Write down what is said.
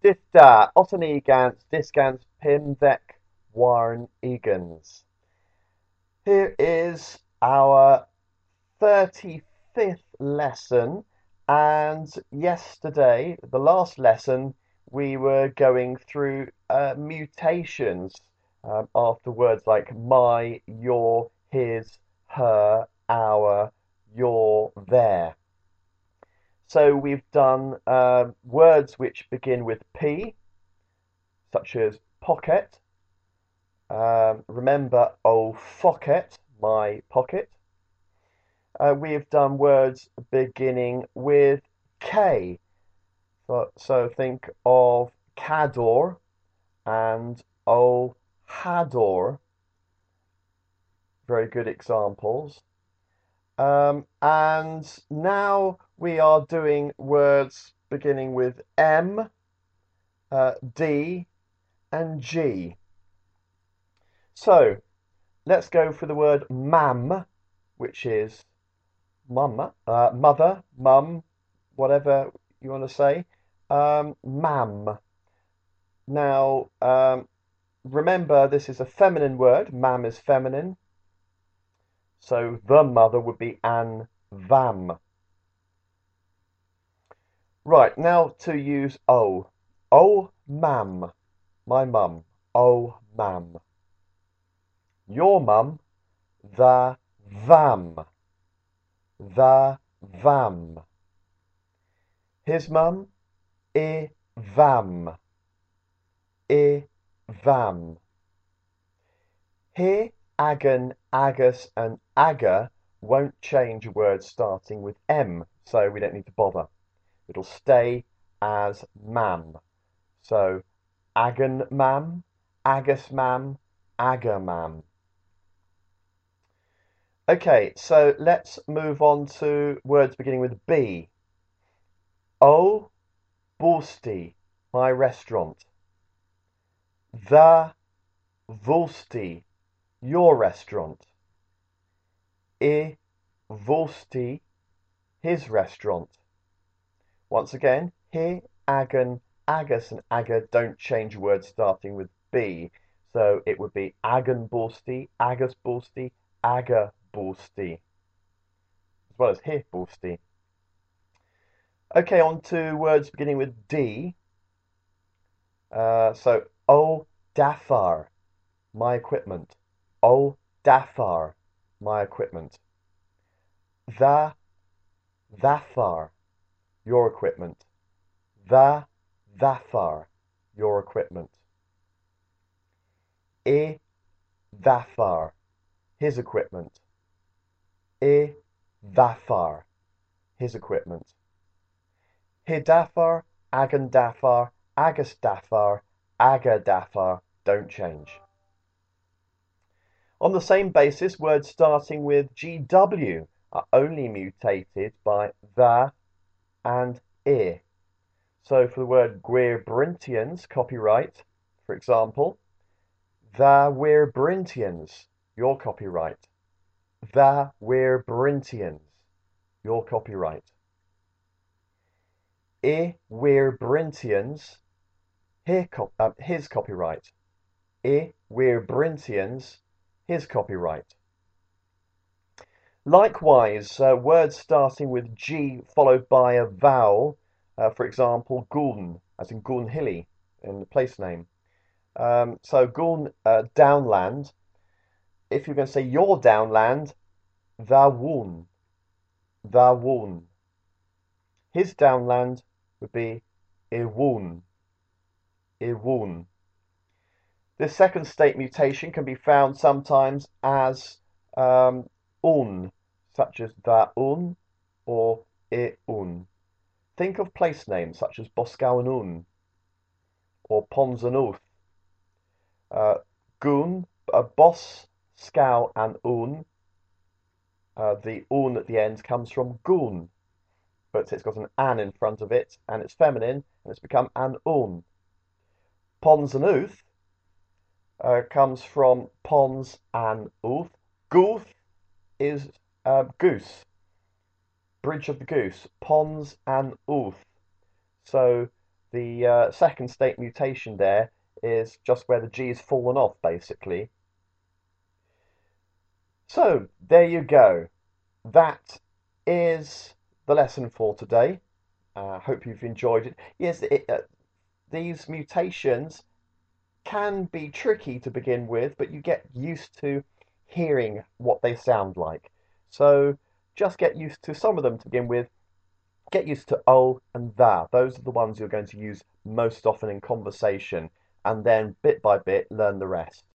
Difda, Ottenegans, Discans, Pimvek, Warren Egan's. Here is our 35th lesson, and yesterday, the last lesson, we were going through mutations after words like my, your, his, her, our, your, their. So we've done words which begin with P, such as pocket. Remember, oh, focket, my pocket. We've done words beginning with K. So think of Cador and oh, Hador. Very good examples. And now we are doing words beginning with M, D, and G. So let's go for the word mam, which is mum, mother, mum, whatever you want to say. Mam. Now, remember, this is a feminine word. Mam is feminine. So the mother would be an vam. Right, now to use oh. Oh, mam. My mum. Oh, mam. Your mum. The vam. The vam. His mum. I vam. I vam. Here, agan, agus, and aga won't change words starting with M, so we don't need to bother. It'll stay as mam. So, agan mam, agus mam, aga mam. Okay, so let's move on to words beginning with B. O Borsti, my restaurant. The Volsti, your restaurant. I Volsti, his restaurant. Once again, here, agan, agus, and aga don't change words starting with B. So it would be agan borsti, agus borsti, aga borsti, as well as here borsti. Okay, on to words beginning with D. So, O Dafar, my equipment. O Dafar, my equipment. The Dhafar, your equipment. The Dhafar, your equipment. I Dhafar, his equipment. I Dhafar, his equipment. Hidafar, Agandafar, Agastafar, Agadafar don't change. On the same basis, words starting with GW are only mutated by the and I. So for the word Gwierbrintians, copyright, for example, the Weerbrintians, your copyright. The Weerbrintians, your copyright. I Weerbrintians, his copyright. I Weerbrintians, his copyright. Likewise, words starting with G followed by a vowel, for example, Guln, as in Gulnhilly in the place name. So Guln, downland. If you're going to say your downland, the Woon, the Woon. His downland would be Iwoon, Iwoon. This second state mutation can be found sometimes as un, such as the un or I un. Think of place names such as Boscawen un or Pons and Uth. Goon, Bos, Scow, and un. The un at the end comes from goon, but it's got an in front of it, and it's feminine, and it's become an un. Pons and Uth comes from Pons and Uth. Gooth is goose, bridge of the goose. Pons and Uth. So The second state mutation there is just where the G's fallen off, basically. So there you go. That is the lesson for today. Hope you've enjoyed it. Yes, these mutations can be tricky to begin with, but you get used to hearing what they sound like. So just get used to some of them to begin with. Get used to oh and that. Those are the ones you're going to use most often in conversation, and then bit by bit learn the rest.